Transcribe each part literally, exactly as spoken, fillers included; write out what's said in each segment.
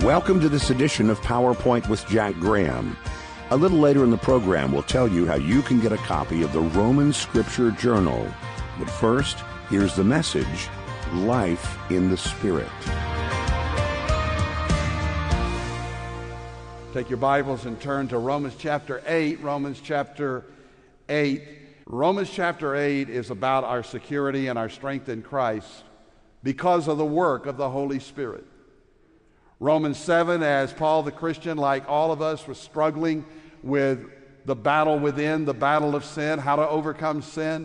Welcome to this edition of PowerPoint with Jack Graham. A little later in the program, we'll tell you how you can get a copy of the Roman Scripture Journal. But first, here's the message, Life in the Spirit. Take your Bibles and turn to Romans chapter eight. Romans chapter eight. Romans chapter eight is about our security and our strength in Christ because of the work of the Holy Spirit. Romans seven, as Paul the Christian, like all of us, was struggling with the battle within, the battle of sin, how to overcome sin.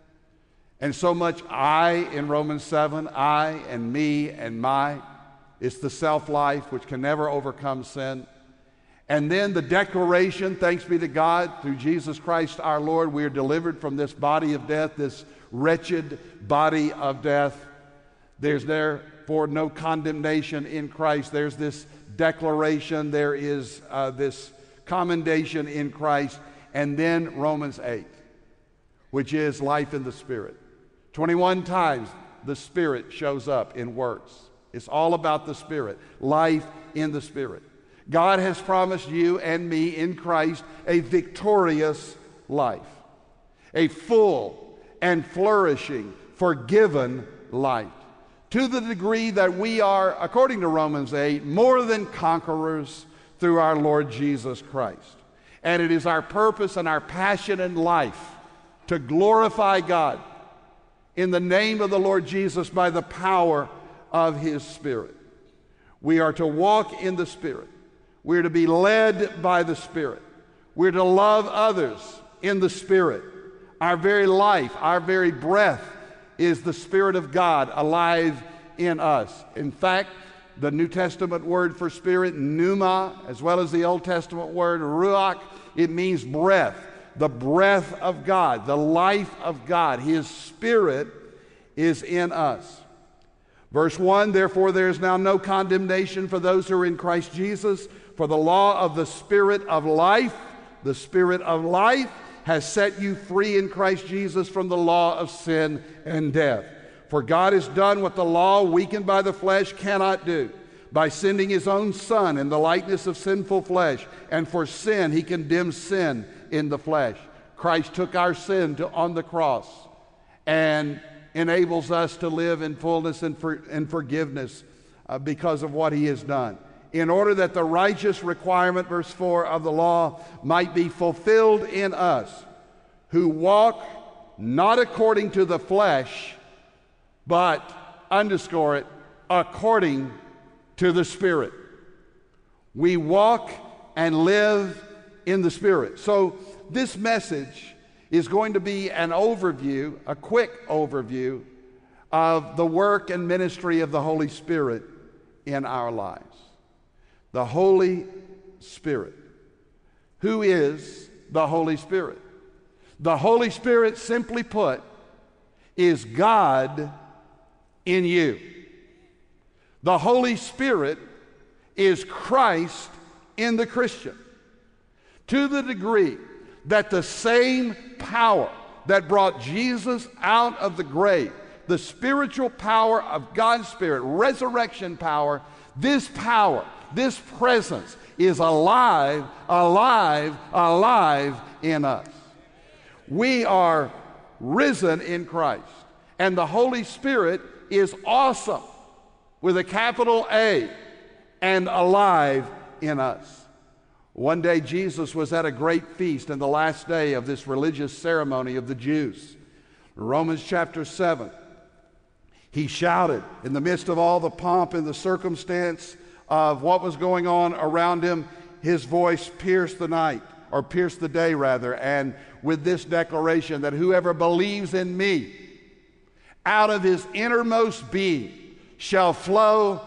And so much I in Romans seven, I and me and my. It's the self-life which can never overcome sin. And then the declaration, thanks be to God, through Jesus Christ our Lord, we are delivered from this body of death, this wretched body of death. There's therefore no condemnation in Christ. There's this declaration, there is uh, this commendation in Christ. And then Romans eight, which is life in the Spirit. twenty-one times the Spirit shows up in works. It's all about the Spirit, life in the Spirit. God has promised you and me in Christ a victorious life, a full and flourishing, forgiven life, to the degree that we are, according to Romans eight, more than conquerors through our Lord Jesus Christ. And it is our purpose and our passion in life to glorify God in the name of the Lord Jesus by the power of His Spirit. We are to walk in the Spirit. We're to be led by the Spirit. We're to love others in the Spirit. Our very life, our very breath is the Spirit of God alive in us. In fact, the New Testament word for spirit, pneuma, as well as the Old Testament word, ruach, it means breath, the breath of God, the life of God. His Spirit is in us. Verse one, therefore there is now no condemnation for those who are in Christ Jesus, for the law of the Spirit of life, the Spirit of life has set you free in Christ Jesus from the law of sin and death. For God has done what the law, weakened by the flesh, cannot do, by sending His own Son in the likeness of sinful flesh. And for sin, He condemns sin in the flesh. Christ took our sin to, on the cross and enables us to live in fullness and, for, and forgiveness uh, because of what He has done, in order that the righteous requirement, verse four, of the law might be fulfilled in us, who walk not according to the flesh, but, underscore it, according to the Spirit. We walk and live in the Spirit. So this message is going to be an overview, a quick overview of the work and ministry of the Holy Spirit in our lives. The Holy Spirit. Who is the Holy Spirit? The Holy Spirit, simply put, is God in you. The Holy Spirit is Christ in the Christian. To the degree that the same power that brought Jesus out of the grave, the spiritual power of God's Spirit, resurrection power, this power, this presence is alive, alive, alive in us. We are risen in Christ, and the Holy Spirit is awesome with a capital A and alive in us. One day Jesus was at a great feast in the last day of this religious ceremony of the Jews. Romans chapter seven. He shouted in the midst of all the pomp and the circumstance of what was going on around him. His voice pierced the night, or pierced the day rather, and with this declaration that whoever believes in me, out of his innermost being shall flow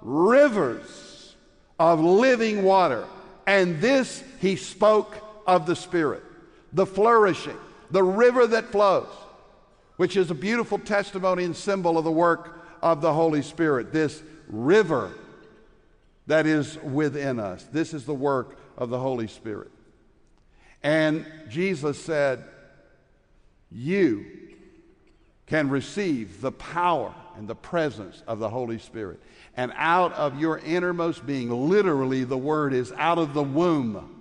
rivers of living water. And this he spoke of the Spirit, the flourishing, the river that flows, which is a beautiful testimony and symbol of the work of the Holy Spirit. This river that is within us. This is the work of the Holy Spirit. And Jesus said, you can receive the power and the presence of the Holy Spirit. And out of your innermost being, literally the word is out of the womb.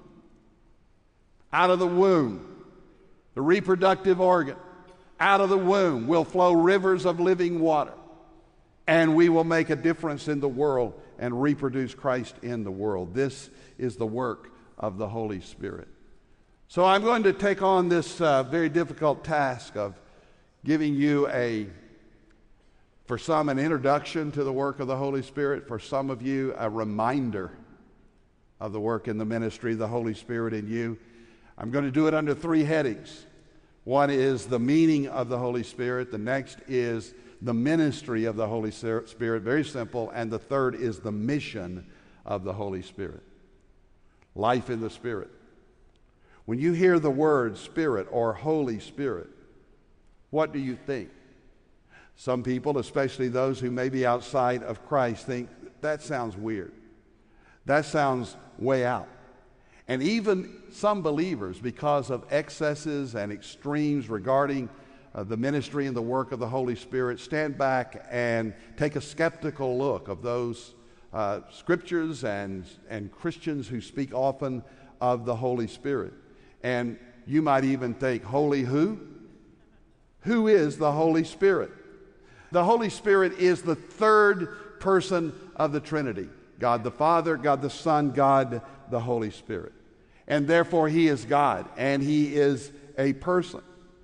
Out of the womb, the reproductive organ, out of the womb will flow rivers of living water. And we will make a difference in the world and reproduce Christ in the world. This is the work of the Holy Spirit. So I'm going to take on this uh, very difficult task of giving you a, for some, an introduction to the work of the Holy Spirit. For some of you, a reminder of the work in the ministry of the Holy Spirit in you. I'm going to do it under three headings. One is the meaning of the Holy Spirit. The next is the ministry of the Holy Spirit, very simple. And the third is the mission of the Holy Spirit. Life in the Spirit. When you hear the word Spirit or Holy Spirit, what do you think? Some people, especially those who may be outside of Christ, think that sounds weird. That sounds way out. And even some believers, because of excesses and extremes regarding uh, the ministry and the work of the Holy Spirit, stand back and take a skeptical look of those uh, scriptures and, and Christians who speak often of the Holy Spirit. And you might even think, holy who? Who is the Holy Spirit? The Holy Spirit is the third person of the Trinity. God the Father, God the Son, God the Holy Spirit. And therefore He is God, and He is a person.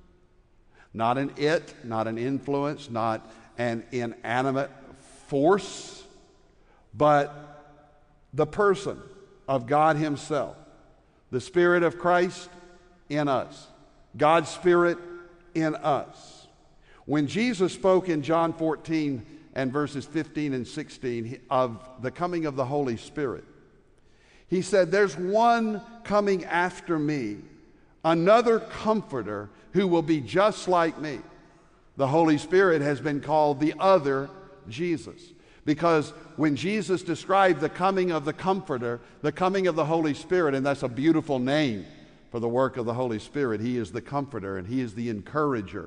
Not an it, not an influence, not an inanimate force, but the person of God Himself. The Spirit of Christ in us. God's Spirit in us. When Jesus spoke in John fourteen and verses fifteen and sixteen of the coming of the Holy Spirit, He said, there's one coming after me, another comforter who will be just like me. The Holy Spirit has been called the other Jesus. Because when Jesus described the coming of the Comforter, the coming of the Holy Spirit, and that's a beautiful name for the work of the Holy Spirit, He is the Comforter and He is the Encourager.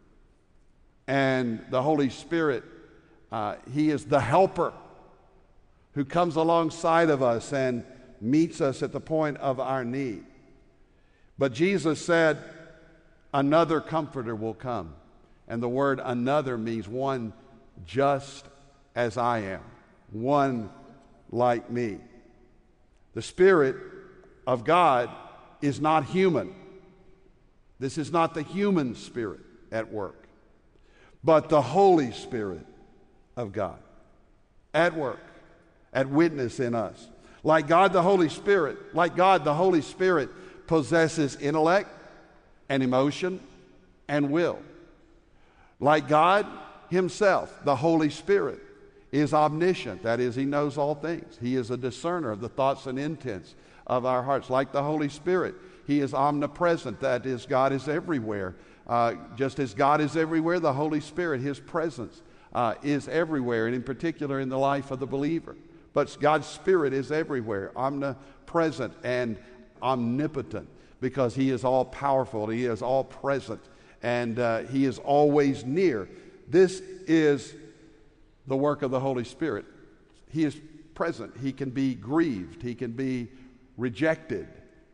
And the Holy Spirit, uh, He is the Helper who comes alongside of us and meets us at the point of our need. But Jesus said, another Comforter will come. And the word another means one just as I am, one like me. The Spirit of God is not human. This is not the human spirit at work, but the Holy Spirit of God at work, at witness in us. Like God the Holy Spirit, like God the Holy Spirit possesses intellect and emotion and will. Like God Himself, the Holy Spirit is omniscient. That is, He knows all things. He is a discerner of the thoughts and intents of our hearts. Like the Holy Spirit, He is omnipresent. That is, God is everywhere. Uh, just as God is everywhere, the Holy Spirit, His presence uh, is everywhere, and in particular in the life of the believer. But God's Spirit is everywhere, omnipresent and omnipotent, because He is all powerful, He is all present, and uh, He is always near. This is the work of the Holy Spirit. He is present. He can be grieved. He can be rejected,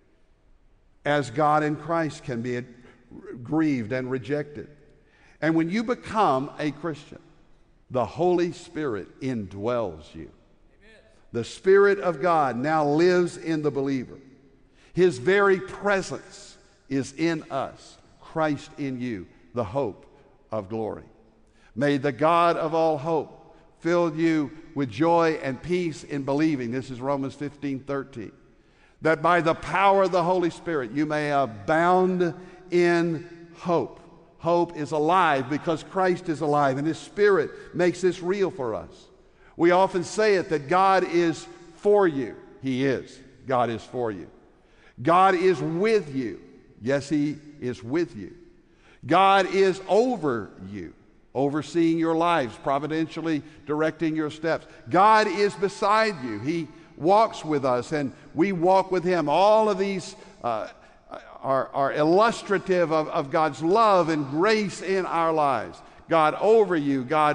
as God in Christ can be grieved and rejected. And when you become a Christian, the Holy Spirit indwells you. The Spirit of God now lives in the believer. His very presence is in us, Christ in you, the hope of glory. May the God of all hope fill you with joy and peace in believing. This is Romans fifteen thirteen. That by the power of the Holy Spirit you may abound in hope. Hope is alive because Christ is alive, and His Spirit makes this real for us. We often say it that God is for you. He is. God is for you. God is with you. Yes, He is with you. God is over you, overseeing your lives, providentially directing your steps. God is beside you. He walks with us, and we walk with Him. All of these uh, are, are illustrative of, of God's love and grace in our lives. God over you, God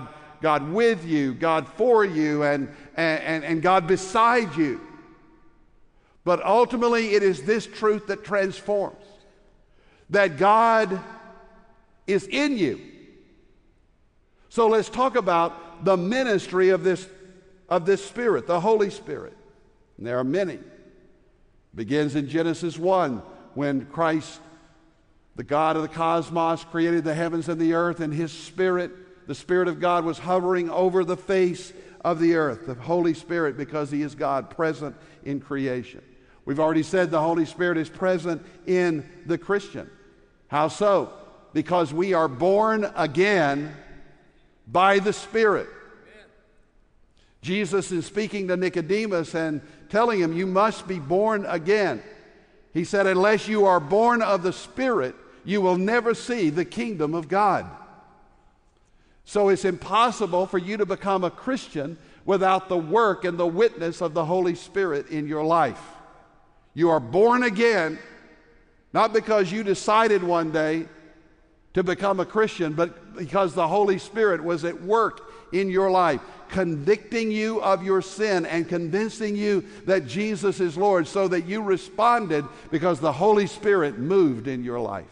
God with you, God for you, and, and, and God beside you. But ultimately, it is this truth that transforms, that God is in you. So let's talk about the ministry of this, of this Spirit, the Holy Spirit. And there are many. It begins in Genesis one, when Christ, the God of the cosmos, created the heavens and the earth, and His Spirit, the Spirit of God, was hovering over the face of the earth, the Holy Spirit, because He is God, present in creation. We've already said the Holy Spirit is present in the Christian. How so? Because we are born again by the Spirit. Amen. Jesus is speaking to Nicodemus and telling him, you must be born again. He said, unless you are born of the Spirit, you will never see the kingdom of God. So it's impossible for you to become a Christian without the work and the witness of the Holy Spirit in your life. You are born again, not because you decided one day to become a Christian, but because the Holy Spirit was at work in your life, convicting you of your sin and convincing you that Jesus is Lord, so that you responded because the Holy Spirit moved in your life.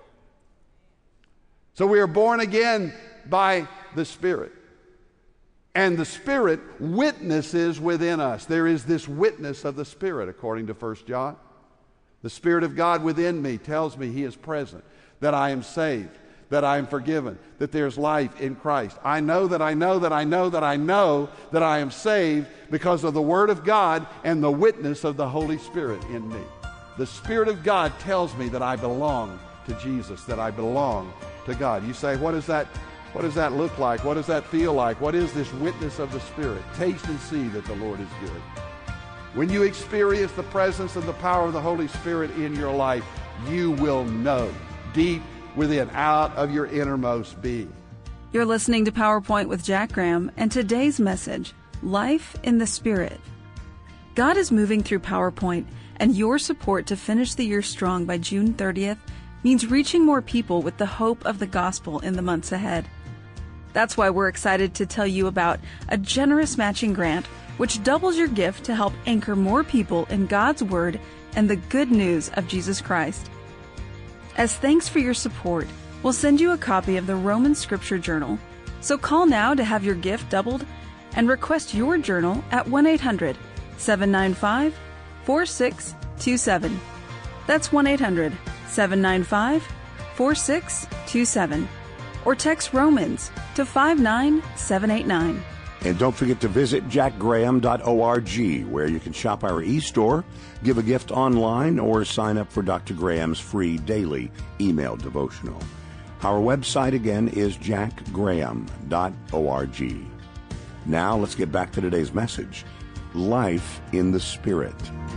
So we are born again by the Spirit. And the Spirit witnesses within us. There is this witness of the Spirit, according to First John. The Spirit of God within me tells me He is present, that I am saved, that I am forgiven, that there's life in Christ. I know that I know that I know that I know that I am saved because of the Word of God and the witness of the Holy Spirit in me. The Spirit of God tells me that I belong to Jesus, that I belong to God. You say, what is that? What does that look like? What does that feel like? What is this witness of the Spirit? Taste and see that the Lord is good. When you experience the presence and the power of the Holy Spirit in your life, you will know deep within, out of your innermost being. You're listening to PowerPoint with Jack Graham, and today's message, Life in the Spirit. God is moving through PowerPoint, and your support to finish the year strong by June thirtieth means reaching more people with the hope of the gospel in the months ahead. That's why we're excited to tell you about a generous matching grant which doubles your gift to help anchor more people in God's Word and the good news of Jesus Christ. As thanks for your support, we'll send you a copy of the Roman Scripture Journal. So call now to have your gift doubled and request your journal at one eight hundred, seven nine five, four six two seven. That's one eight hundred, seven nine five, four six two seven. Or text Romans to five nine seven eight nine. And don't forget to visit jack graham dot org, where you can shop our e-store, give a gift online, or sign up for Doctor Graham's free daily email devotional. Our website again is jack graham dot org. Now let's get back to today's message, Life in the Spirit.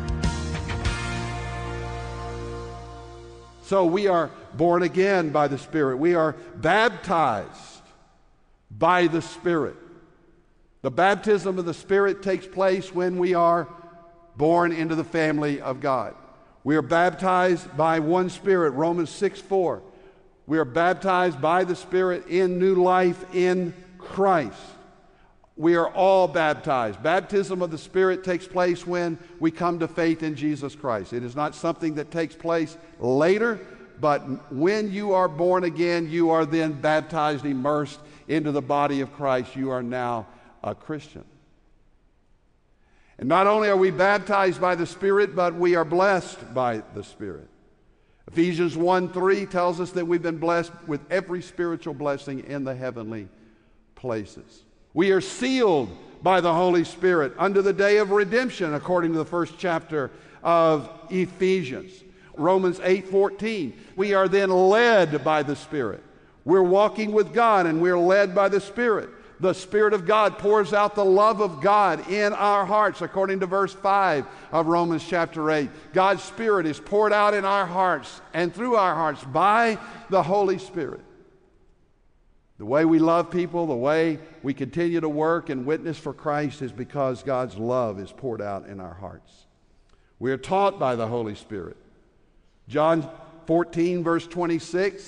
So we are born again by the Spirit. We are baptized by the Spirit. The baptism of the Spirit takes place when we are born into the family of God. We are baptized by one Spirit, Romans six four. We are baptized by the Spirit in new life in Christ. We are all baptized. Baptism of the Spirit takes place when we come to faith in Jesus Christ. It is not something that takes place later, but when you are born again, you are then baptized, immersed into the body of Christ. You are now a Christian. And not only are we baptized by the Spirit, but we are blessed by the Spirit. Ephesians one three tells us that we've been blessed with every spiritual blessing in the heavenly places. We are sealed by the Holy Spirit unto the day of redemption, according to the first chapter of Ephesians. Romans eight fourteen. We are then led by the Spirit. We're walking with God and we're led by the Spirit. The Spirit of God pours out the love of God in our hearts, according to verse five of Romans chapter eight. God's Spirit is poured out in our hearts and through our hearts by the Holy Spirit. The way we love people, the way we continue to work and witness for Christ is because God's love is poured out in our hearts. We are taught by the Holy Spirit. John fourteen, verse twenty-six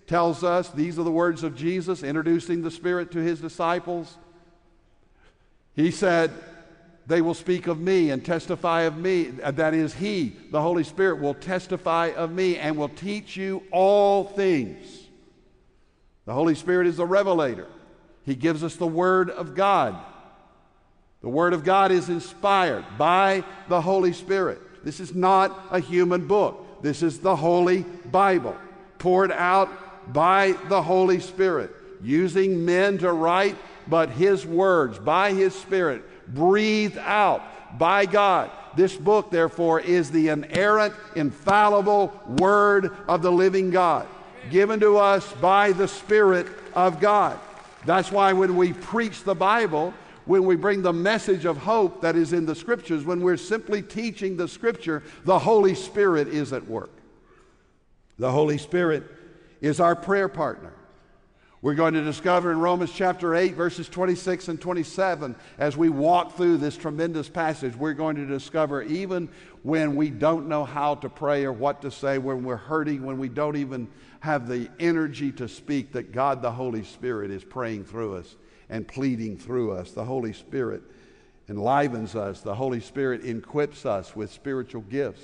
tells us, these are the words of Jesus introducing the Spirit to his disciples. He said, they will speak of me and testify of me. That is, he, the Holy Spirit, will testify of me and will teach you all things. The Holy Spirit is the revelator. He gives us the Word of God. The Word of God is inspired by the Holy Spirit. This is not a human book. This is the Holy Bible, poured out by the Holy Spirit, using men to write, but his words, by his Spirit, breathed out by God. This book, therefore, is the inerrant, infallible Word of the living God, given to us by the Spirit of God. That's why when we preach the Bible, when we bring the message of hope that is in the Scriptures, when we're simply teaching the Scripture, the Holy Spirit is at work. The Holy Spirit is our prayer partner. We're going to discover in Romans chapter eight, verses twenty-six and twenty-seven, as we walk through this tremendous passage, we're going to discover even when we don't know how to pray or what to say, when we're hurting, when we don't even have the energy to speak, that God the Holy Spirit is praying through us and pleading through us. The Holy Spirit enlivens us. The Holy Spirit equips us with spiritual gifts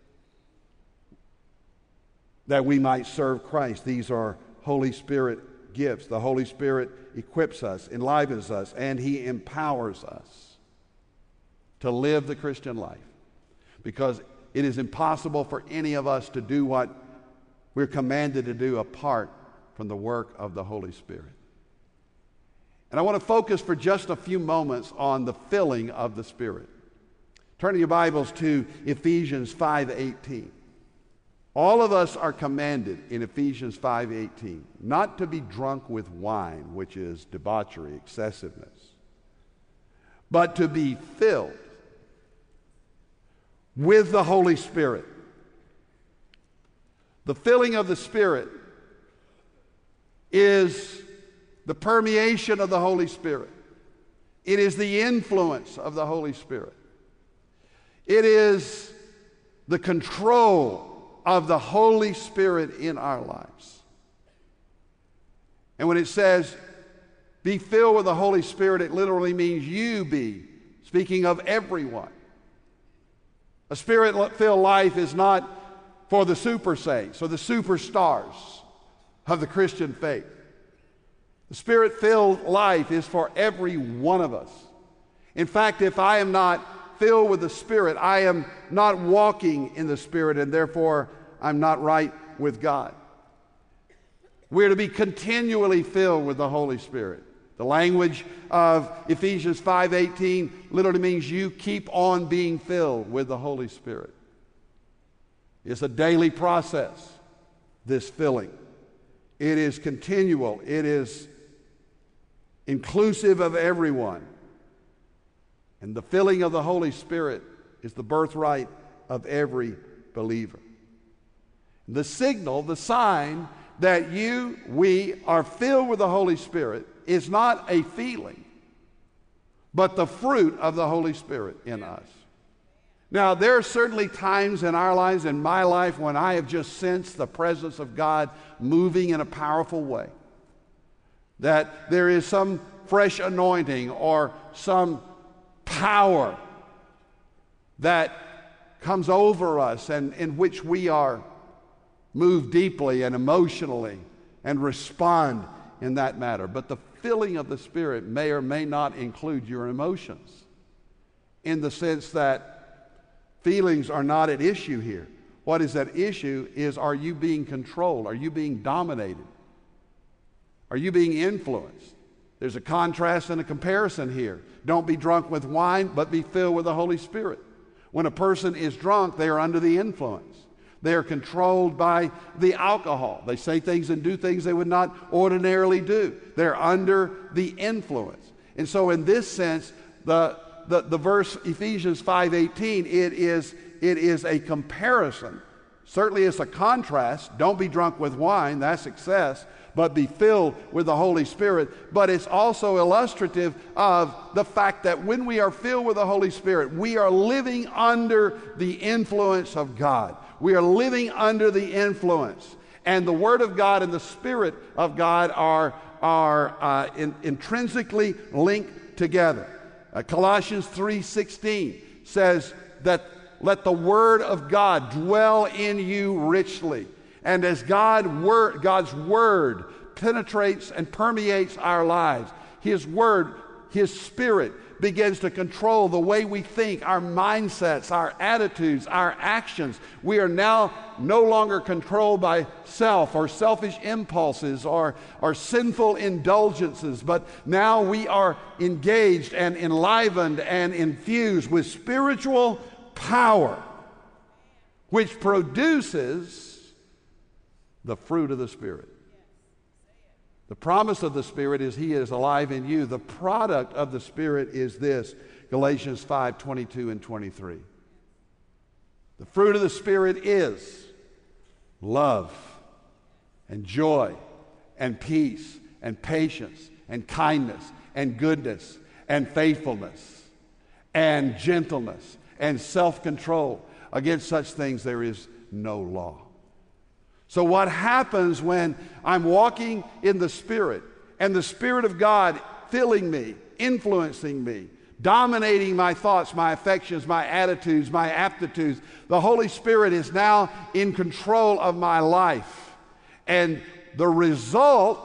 that we might serve Christ. These are Holy Spirit gifts. The Holy Spirit equips us, enlivens us, and he empowers us to live the Christian life, because it is impossible for any of us to do what we're commanded to do apart from the work of the Holy Spirit. And I want to focus for just a few moments on the filling of the Spirit. Turn your Bibles to Ephesians five eighteen. All of us are commanded in Ephesians five eighteen not to be drunk with wine, which is debauchery, excessiveness, but to be filled with the Holy Spirit. The filling of the Spirit is the permeation of the Holy Spirit. It is the influence of the Holy Spirit. It is the control of the Holy Spirit in our lives. And when it says, be filled with the Holy Spirit, it literally means you be, speaking of everyone. A Spirit-filled life is not for the super saints or the superstars of the Christian faith. The Spirit-filled life is for every one of us. In fact, if I am not filled with the Spirit, I am not walking in the Spirit, and therefore I'm not right with God. We're to be continually filled with the Holy Spirit. The language of Ephesians five eighteen literally means you keep on being filled with the Holy Spirit. It's a daily process, this filling. It is continual. It is inclusive of everyone. And the filling of the Holy Spirit is the birthright of every believer. The signal, the sign that you, we are filled with the Holy Spirit is not a feeling, but the fruit of the Holy Spirit in us. Now, there are certainly times in our lives, in my life, when I have just sensed the presence of God moving in a powerful way. That there is some fresh anointing or some power that comes over us and in which we are moved deeply and emotionally and respond in that matter. But the filling of the Spirit may or may not include your emotions, in the sense that feelings are not at issue here. What is at issue is, are you being controlled? Are you being dominated? Are you being influenced? There's a contrast and a comparison here. Don't be drunk with wine, but be filled with the Holy Spirit. When a person is drunk, they are under the influence. They are controlled by the alcohol. They say things and do things they would not ordinarily do. They're under the influence. And so in this sense, the, the, the verse Ephesians five eighteen, it is, it is a comparison. Certainly it's a contrast. Don't be drunk with wine, that's excess, but be filled with the Holy Spirit. But it's also illustrative of the fact that when we are filled with the Holy Spirit, we are living under the influence of God. We are living under the influence. And the Word of God and the Spirit of God are, are uh, in, intrinsically linked together. Uh, Colossians three sixteen says that let the Word of God dwell in you richly. And as God word, God's Word penetrates and permeates our lives, His Word, His Spirit begins to control the way we think, our mindsets, our attitudes, our actions. We are now no longer controlled by self or selfish impulses or, or sinful indulgences, but now we are engaged and enlivened and infused with spiritual power, which produces the fruit of the Spirit. The promise of the Spirit is He is alive in you. The product of the Spirit is this, Galatians five twenty-two and twenty-three. The fruit of the Spirit is love and joy and peace and patience and kindness and goodness and faithfulness and gentleness and self-control. Against such things there is no law. So what happens when I'm walking in the Spirit and the Spirit of God filling me, influencing me, dominating my thoughts, my affections, my attitudes, my aptitudes? The Holy Spirit is now in control of my life. And the result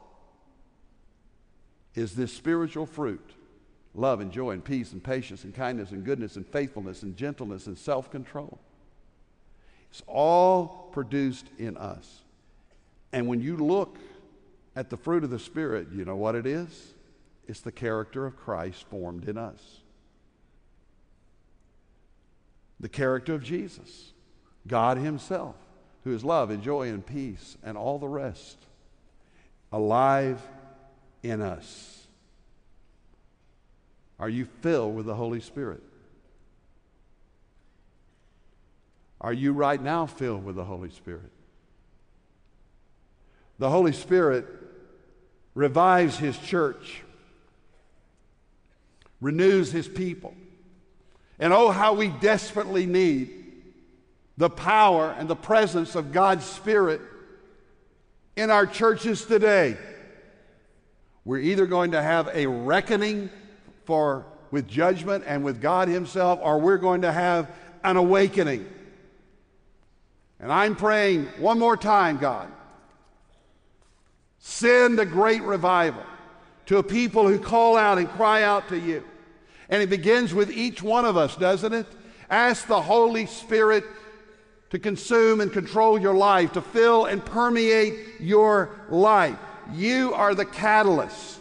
is this spiritual fruit: love and joy and peace and patience and kindness and goodness and faithfulness and gentleness and self-control. It's all produced in us. And when you look at the fruit of the Spirit, you know what it is? It's the character of Christ formed in us. The character of Jesus, God Himself, who is love and joy and peace and all the rest, alive in us. Are you filled with the Holy Spirit? Are you right now filled with the Holy Spirit? The Holy Spirit revives His church, renews His people. And oh, how we desperately need the power and the presence of God's Spirit in our churches today. We're either going to have a reckoning for with judgment and with God Himself, or we're going to have an awakening. And I'm praying one more time, God, send a great revival to a people who call out and cry out to You. And it begins with each one of us, doesn't it? Ask the Holy Spirit to consume and control your life, to fill and permeate your life. You are the catalyst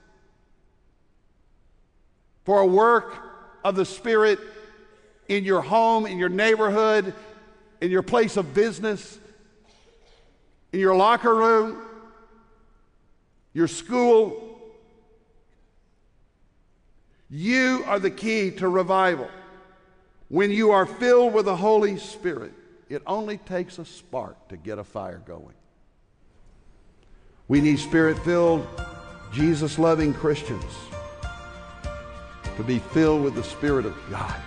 for a work of the Spirit in your home, in your neighborhood, in your place of business, in your locker room, your school. You are the key to revival. When you are filled with the Holy Spirit, it only takes a spark to get a fire going. We need Spirit-filled, Jesus-loving Christians to be filled with the Spirit of God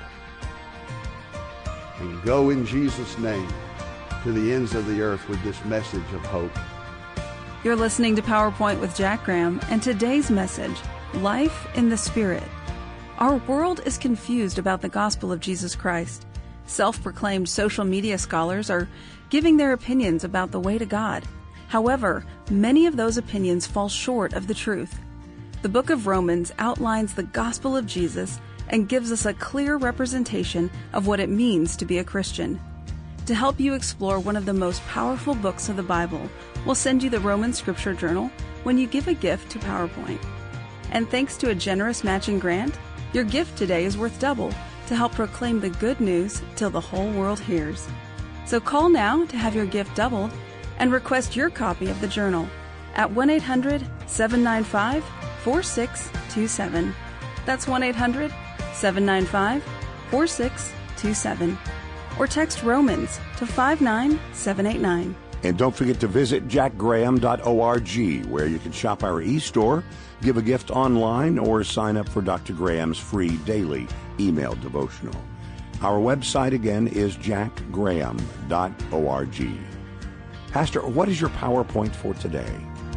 and go in Jesus' name to the ends of the earth with this message of hope. You're listening to PowerPoint with Jack Graham, and today's message, Life in the Spirit. Our world is confused about the gospel of Jesus Christ. Self-proclaimed social media scholars are giving their opinions about the way to God. However, many of those opinions fall short of the truth. The book of Romans outlines the gospel of Jesus and gives us a clear representation of what it means to be a Christian. To help you explore one of the most powerful books of the Bible, we'll send you the Roman Scripture Journal when you give a gift to PowerPoint. And thanks to a generous matching grant, your gift today is worth double to help proclaim the good news till the whole world hears. So call now to have your gift doubled and request your copy of the journal at one eight hundred seven nine five four six two seven. That's one eight hundred seven nine five four six two seven. Or text Romans to five nine seven eight nine. And don't forget to visit jack graham dot org, where you can shop our e-store, give a gift online, or sign up for Doctor Graham's free daily email devotional. Our website again is jack graham dot org. Pastor, what is your PowerPoint for today?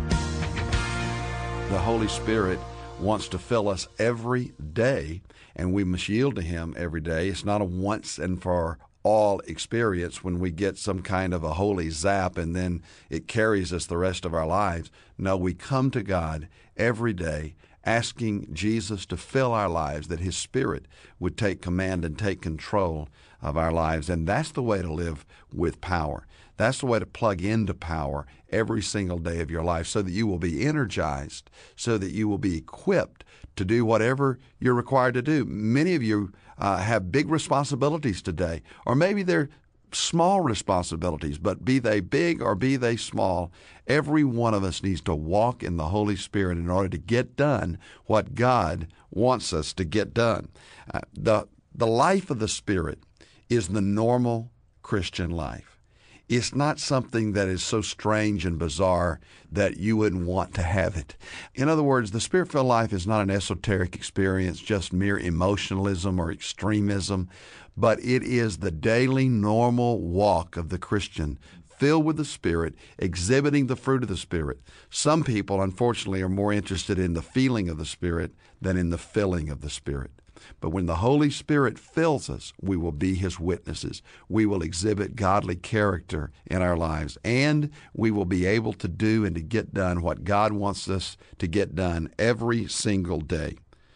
The Holy Spirit wants to fill us every day, and we must yield to Him every day. It's not a once and for all experience when we get some kind of a holy zap and then it carries us the rest of our lives. No, we come to God every day asking Jesus to fill our lives, that His Spirit would take command and take control of our lives. And that's the way to live with power. That's the way to plug into power every single day of your life, so that you will be energized, so that you will be equipped to do whatever you're required to do. Many of you uh, have big responsibilities today, or maybe they're small responsibilities, but be they big or be they small, every one of us needs to walk in the Holy Spirit in order to get done what God wants us to get done. Uh, the, the life of the Spirit is the normal Christian life. It's not something that is so strange and bizarre that you wouldn't want to have it. In other words, the Spirit-filled life is not an esoteric experience, just mere emotionalism or extremism, but it is the daily normal walk of the Christian, filled with the Spirit, exhibiting the fruit of the Spirit. Some people, unfortunately, are more interested in the feeling of the Spirit than in the filling of the Spirit. But when the Holy Spirit fills us, we will be His witnesses. We will exhibit godly character in our lives, and we will be able to do and to get done what God wants us to get done every single day.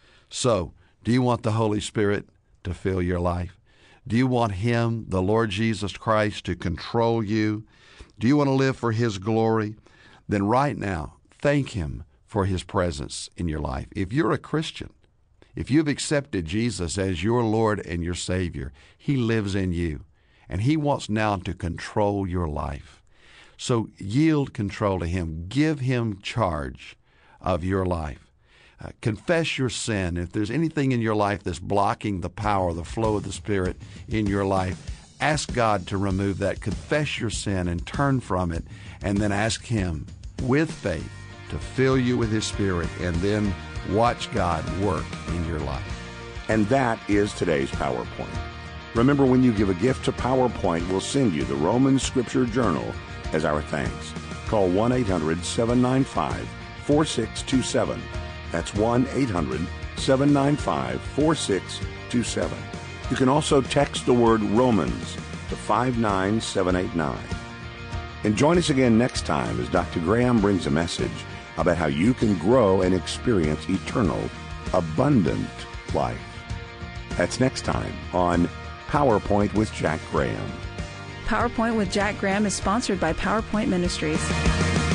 So, do you want the Holy Spirit to fill your life? Do you want Him, the Lord Jesus Christ, to control you? Do you want to live for His glory? Then right now, thank Him for His presence in your life. If you're a Christian, if you've accepted Jesus as your Lord and your Savior, He lives in you, and He wants now to control your life. So yield control to Him. Give Him charge of your life. Uh, confess your sin. If there's anything in your life that's blocking the power, the flow of the Spirit in your life, ask God to remove that. Confess your sin and turn from it, and then ask Him with faith to fill you with His Spirit, and then watch God work in your life. And that is today's PowerPoint. Remember, when you give a gift to PowerPoint, we'll send you the Romans Scripture Journal as our thanks. Call one eight hundred seven nine five four six two seven. That's one eight hundred seven nine five four six two seven. You can also text the word Romans to five nine seven eight nine. And join us again next time as Doctor Graham brings a message about how you can grow and experience eternal, abundant life. That's next time on PowerPoint with Jack Graham. PowerPoint with Jack Graham is sponsored by PowerPoint Ministries.